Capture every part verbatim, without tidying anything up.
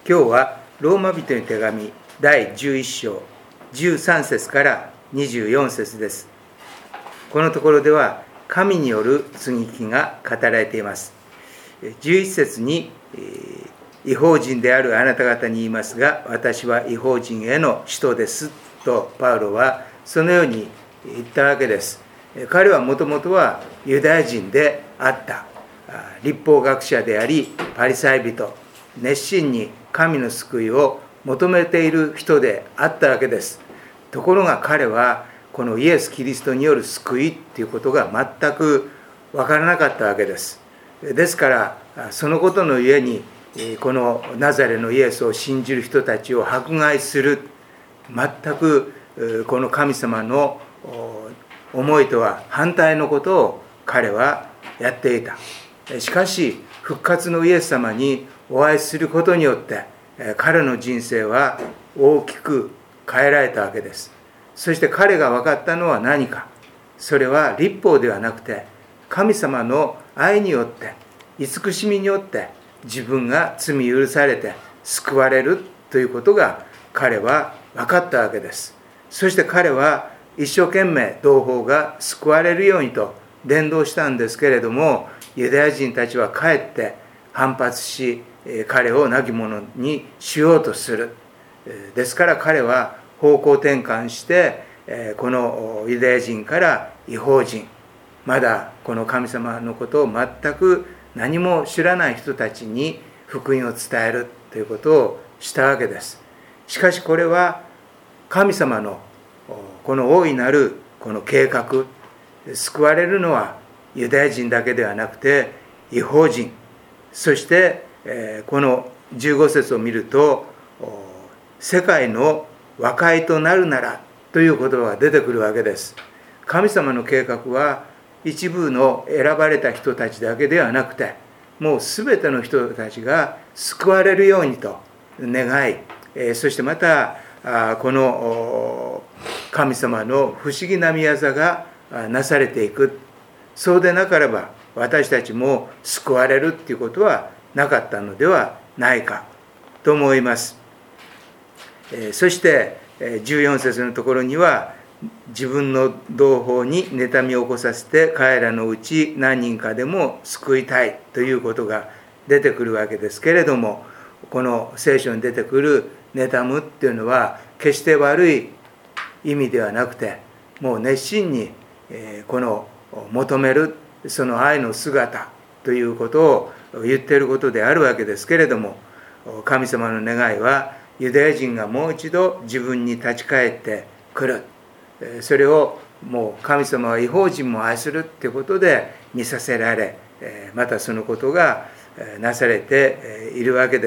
今日はローマ人の手紙だいじゅういっ章じゅうさん節からにじゅうよん節です。このところでは神による接ぎ木が語られています。じゅういち節に、えー、異邦人であるあなた方に言いますが、私は異邦人への使徒ですとパウロはそのように言ったわけです。彼はもともとはユダヤ人であった。律法学者でありパリサイ人、熱心に神の救いを求めている人であったわけです。ところが彼はこのイエス・キリストによる救いということが全く分からなかったわけです。ですからそのことのゆえにこのナザレのイエスを信じる人たちを迫害する、全くこの神様の思いとは反対のことを彼はやっていた。しかし復活のイエス様にお会いすることによって彼の人生は大きく変えられたわけです。そして彼が分かったのは何か。それは律法ではなくて神様の愛によって慈しみによって自分が罪許されて救われるということが彼は分かったわけです。そして彼は一生懸命同胞が救われるようにと伝道したんですけれども、ユダヤ人たちはかえって反発し彼を亡き者にしようとする。ですから彼は方向転換してこのユダヤ人から異邦人、まだこの神様のことを全く何も知らない人たちに福音を伝えるということをしたわけです。しかしこれは神様のこの大いなるこの計画、救われるのはユダヤ人だけではなくて異邦人、そしてこのじゅうご節を見ると世界の和解となるならという言葉が出てくるわけです。神様の計画は一部の選ばれた人たちだけではなくて、もうすべての人たちが救われるようにと願い、そしてまたこの神様の不思議な御業がなされていく。そうでなければ私たちも救われるということはなかったのではないかと思います。そしてじゅうよん節のところには、自分の同胞に妬みを起こさせて彼らのうち何人かでも救いたいということが出てくるわけですけれども、この聖書に出てくる妬むっていうのは決して悪い意味ではなくて、もう熱心にこの求めるその愛の姿ということを言っていることであるわけですけれども、神様の願いはユダヤ人がもう一度自分に立ち返ってくる。それをもう神様は異邦人も愛するということで見させられ、またそのことがなされているわけです。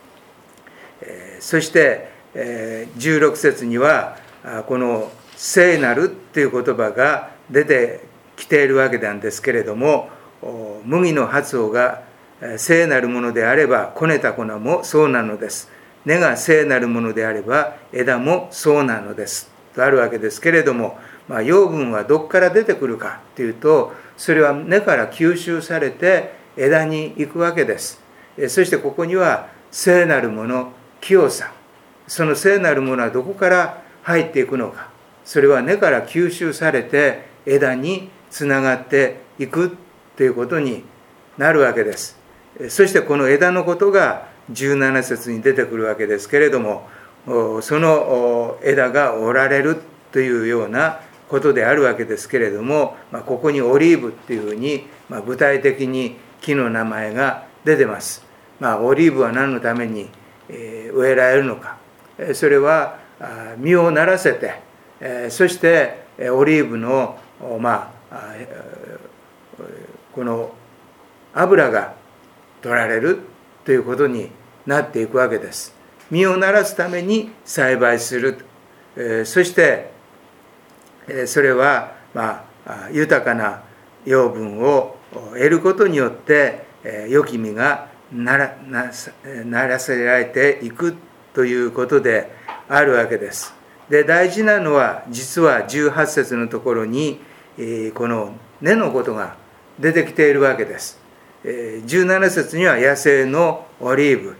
そしてじゅうろく節にはこの聖なるという言葉が出てきているわけなんですけれども、麦の発音が聖なるものであればこねた粉もそうなのです。根が聖なるものであれば枝もそうなのですとあるわけですけれども、まあ、養分はどこから出てくるかというと、それは根から吸収されて枝に行くわけです。そしてここには聖なるもの、清さ、その聖なるものはどこから入っていくのか、それは根から吸収されて枝につながっていくということになるわけです。そしてこの枝のことがじゅうなな節に出てくるわけですけれども、その枝が折られるというようなことであるわけですけれども、ここにオリーブっていうふうに具体的に木の名前が出てます。まあ、オリーブは何のために植えられるのか、それは実をならせて、そしてオリーブのまあこの油が取られるということになっていくわけです。実をならすために栽培する、えー、そして、えー、それは、まあ、豊かな養分を得ることによって、えー、良き実がなら、な、ならせられていくということであるわけです。で、大事なのは実はじゅうはち節のところに、えー、この根のことが出てきているわけです。じゅうなな節には野生のオリーブ、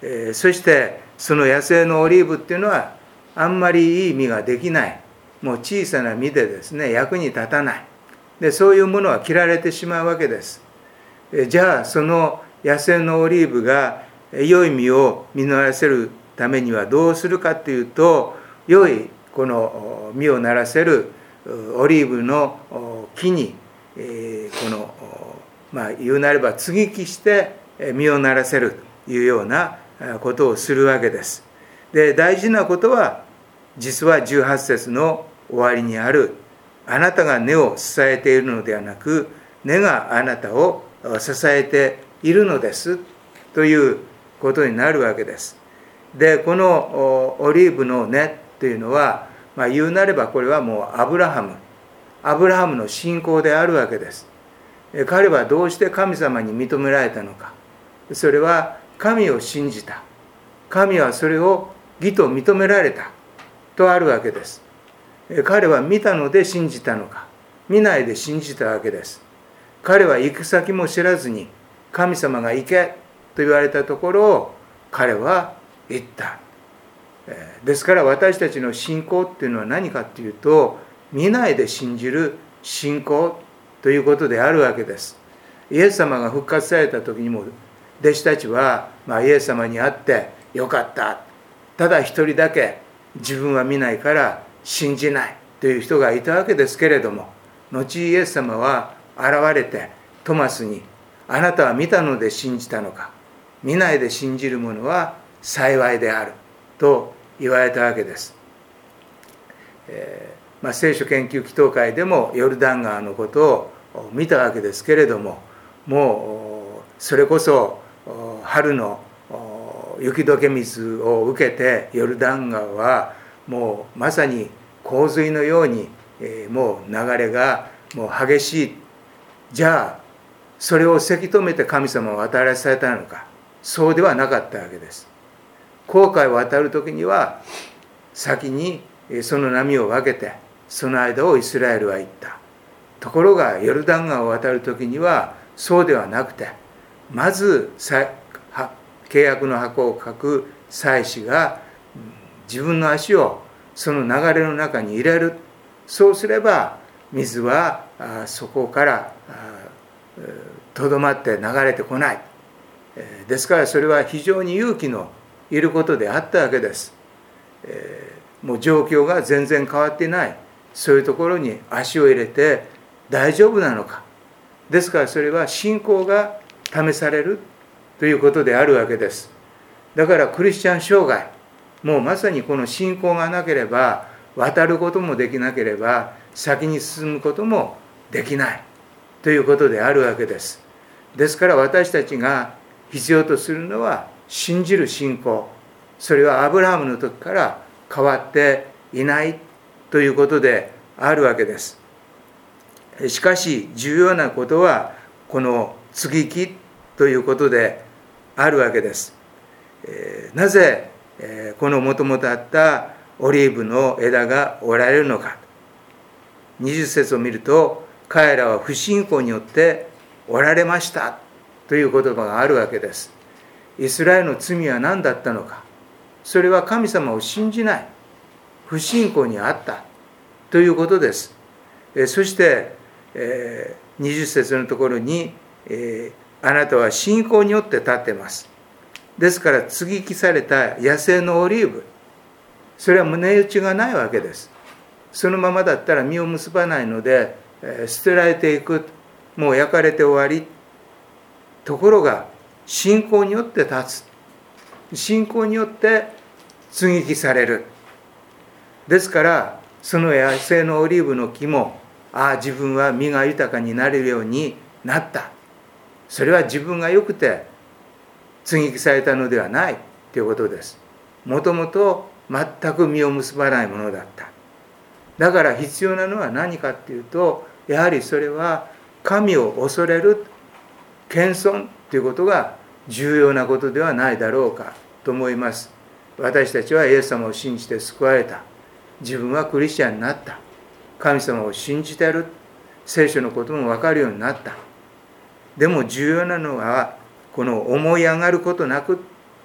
えー、そしてその野生のオリーブっていうのはあんまりいい実ができない、もう小さな実でですね、役に立たない。で、そういうものは切られてしまうわけです。えー、じゃあその野生のオリーブが良い実を実らせるためにはどうするかというと、良いこの実をならせるオリーブの木にこのまあ言うなれば接ぎ木して実をならせるというようなことをするわけです。で、大事なことは実はじゅうはち節の終わりにある、あなたが根を支えているのではなく根があなたを支えているのですということになるわけです。で、このオリーブの根というのは、まあ、言うなればこれはもうアブラハムアブラハムの信仰であるわけです。彼はどうして神様に認められたのか。それは神を信じた。神はそれを義と認められたとあるわけです。彼は見たので信じたのか、見ないで信じたわけです。彼は行く先も知らずに神様が行けと言われたところを彼は行った。ですから私たちの信仰っていうのは何かっていうと、見ないで信じる信仰ということであるわけです。イエス様が復活された時にも弟子たちは、まあ、イエス様に会ってよかった、ただ一人だけ自分は見ないから信じないという人がいたわけですけれども、後イエス様は現れてトマスに、あなたは見たので信じたのか、見ないで信じる者は幸いであると言われたわけです。えーまあ、聖書研究祈祷会でもヨルダン川のことを見たわけですけれども、もうそれこそ春の雪解け水を受けてヨルダン川はもうまさに洪水のように、えー、もう流れがもう激しい。じゃあそれをせき止めて神様を渡らされたのか、そうではなかったわけです。紅海を渡る時には先にその波を分けてその間をイスラエルは行った。ところがヨルダン川を渡る時にはそうではなくて、まず契約の箱を書く祭司が自分の足をその流れの中に入れる。そうすれば水はそこからとどまって流れてこない。ですからそれは非常に勇気のいることであったわけです。もう状況が全然変わっていない、そういうところに足を入れて大丈夫なのか。ですからそれは信仰が試されるということであるわけです。だからクリスチャン生涯、もうまさにこの信仰がなければ渡ることもできなければ先に進むこともできないということであるわけです。ですから私たちが必要とするのは信じる信仰。それはアブラハムの時から変わっていないということであるわけです。しかし重要なことはこの接ぎ木ということであるわけです。なぜこのもともとあったオリーブの枝が折られるのか。にじゅっ節を見ると、彼らは不信仰によって折られましたという言葉があるわけです。イスラエルの罪は何だったのか。それは神様を信じない、不信仰にあったということです。そしてにじゅっ節のところに、あなたは信仰によって立っています。ですから接ぎ木された野生のオリーブ、それは胸打ちがないわけです。そのままだったら実を結ばないので捨てられていく、もう焼かれて終わり。ところが信仰によって立つ、信仰によって接ぎ木される。ですからその野生のオリーブの木も、ああ自分は実が豊かになれるようになった、それは自分が良くて接ぎ木されたのではないということです。もともと全く実を結ばないものだった。だから必要なのは何かっていうと、やはりそれは神を恐れる謙遜ということが重要なことではないだろうかと思います。私たちはイエス様を信じて救われた。自分はクリスチャンになった。神様を信じている。聖書のことも分かるようになった。でも重要なのはこの思い上がることなく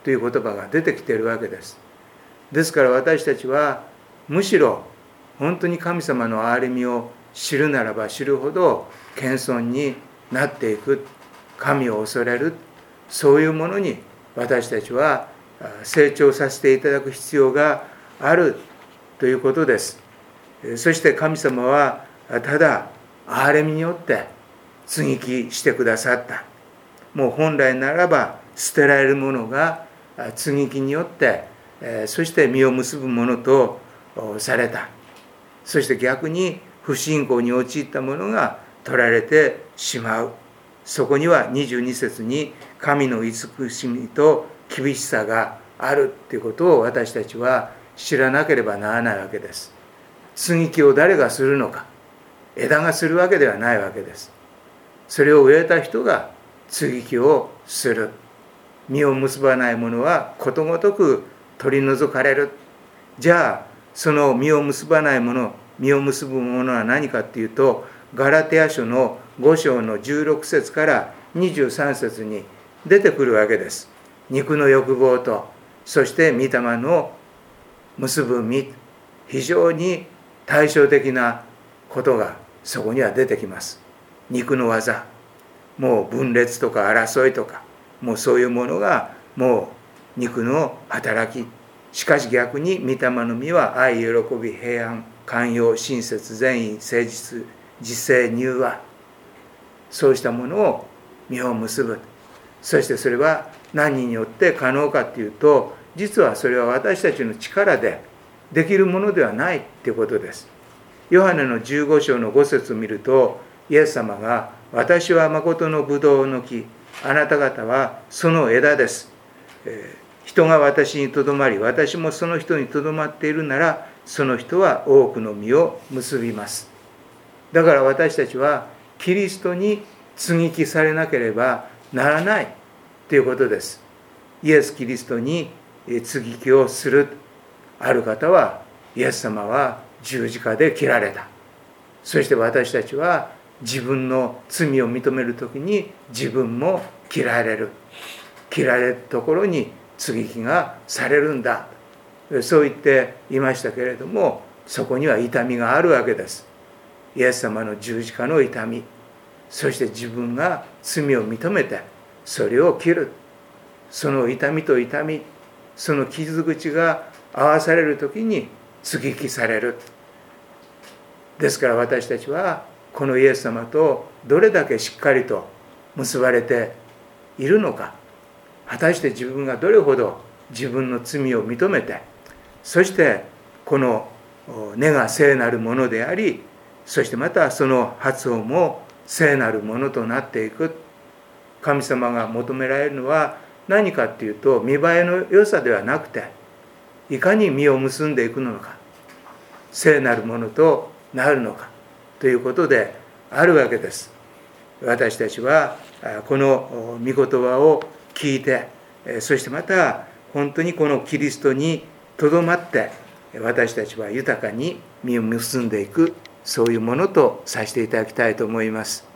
という言葉が出てきているわけです。ですから私たちはむしろ本当に神様の憐れみを知るならば知るほど謙遜になっていく、神を恐れる、そういうものに私たちは成長させていただく必要があるということです。そして神様はただ憐れみによって接ぎ木してくださった。もう本来ならば捨てられるものが接ぎ木によってそして実を結ぶものとされた。そして逆に不信仰に陥ったものが取られてしまう。そこにはにじゅうに節に神の慈しみと厳しさがあるということを私たちは知らなければならないわけです。接ぎ木を誰がするのか、枝がするわけではないわけです。それを植えた人が接ぎ木をする。実を結ばないものはことごとく取り除かれる。じゃあその実を結ばないもの、実を結ぶものは何かっていうと、ガラテヤ書のご章のじゅうろく節からにじゅうさん節に出てくるわけです。肉の欲望と、そして御霊の結ぶ実、非常に対照的なことがそこには出てきます。肉の技、もう分裂とか争いとか、もうそういうものがもう肉の働き。しかし逆に御霊の実は愛、喜び、平安、寛容、親切、善意、誠実、自制、柔和、そうしたものを実を結ぶ。そしてそれは何によって可能かというと、実はそれは私たちの力でできるものではないということです。ヨハネのじゅうご章のご節を見ると、イエス様が、私は誠のブドウの木、あなた方はその枝です。えー、人が私にとどまり、私もその人にとどまっているなら、その人は多くの実を結びます。だから私たちはキリストに接ぎ木されなければならないということです。イエス・キリストに接ぎ木をする。ある方は、イエス様は十字架で切られた。そして私たちは自分の罪を認めるときに自分も切られる。切られるところに接ぎ木がされるんだ。そう言っていましたけれども、そこには痛みがあるわけです。イエス様の十字架の痛み、そして自分が罪を認めてそれを切る。その痛みと痛み、その傷口が合わされるときに接ぎ木される。ですから私たちはこのイエス様とどれだけしっかりと結ばれているのか、果たして自分がどれほど自分の罪を認めて、そしてこの根が聖なるものであり、そしてまたその発音も聖なるものとなっていく。神様が求められるのは何かっていうと、見栄えの良さではなくて、いかに実を結んでいくのか、聖なるものとなるのかということであるわけです。私たちはこの御言葉を聞いて、そしてまた本当にこのキリストにとどまって、私たちは豊かに実を結んでいく、そういうものとさせていただきたいと思います。